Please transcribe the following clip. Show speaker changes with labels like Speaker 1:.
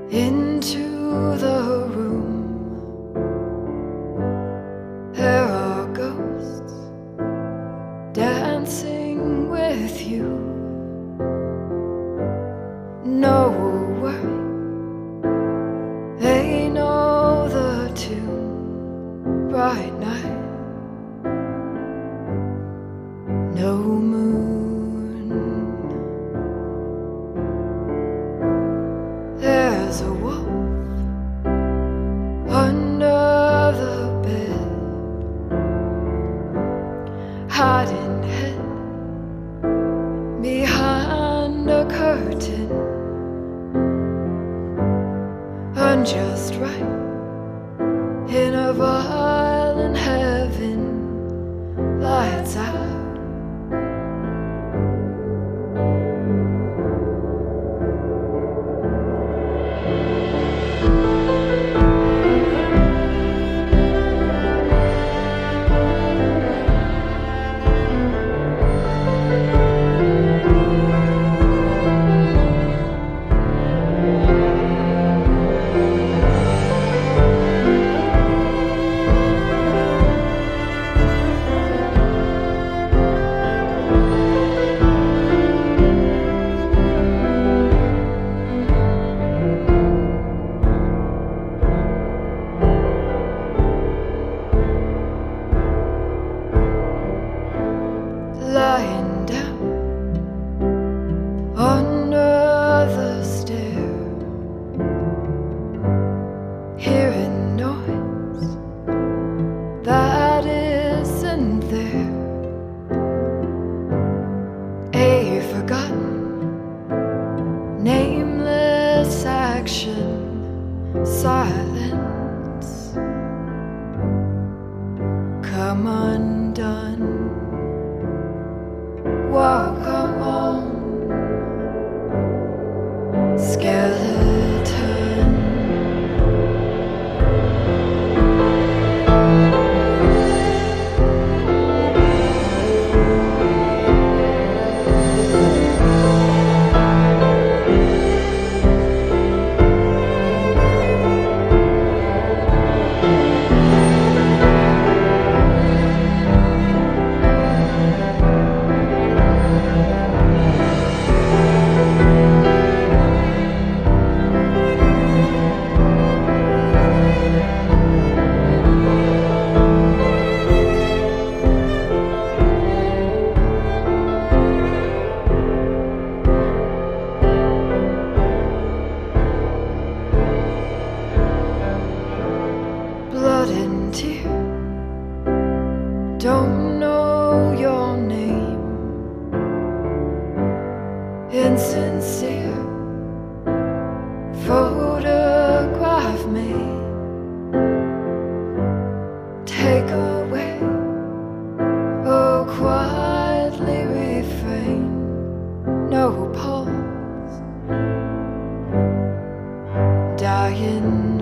Speaker 1: into the room. There are ghosts dancing with you. No worry, they know the tune. Bright night, no moon. There's a wolf under the bed, hiding head behind a curtain. Unjust right in a violent heaven, lights out. Lying down under the stair, hearing noise that isn't there. A forgotten, nameless action, silence come undone. Walk on, skeleton. Blood and tear, don't know your name. Insincere, photograph me. Take away, oh quietly refrain. No pulse, dying